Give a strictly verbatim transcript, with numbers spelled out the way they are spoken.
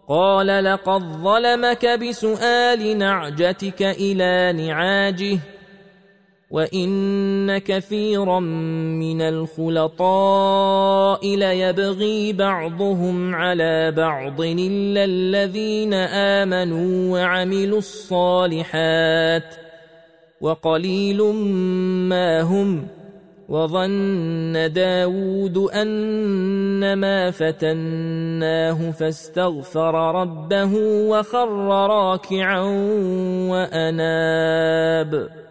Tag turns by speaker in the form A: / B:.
A: قال لقد ظلمك بسؤال نعجتك إلى نعاجه وإن كثيرا من الخلطاء ليبغي بعضهم على بعض إلا الذين آمنوا وعملوا الصالحات وقليل ما هم. وظن داود أنما فتناه فاستغفر ربه وخر راكعا وأناب.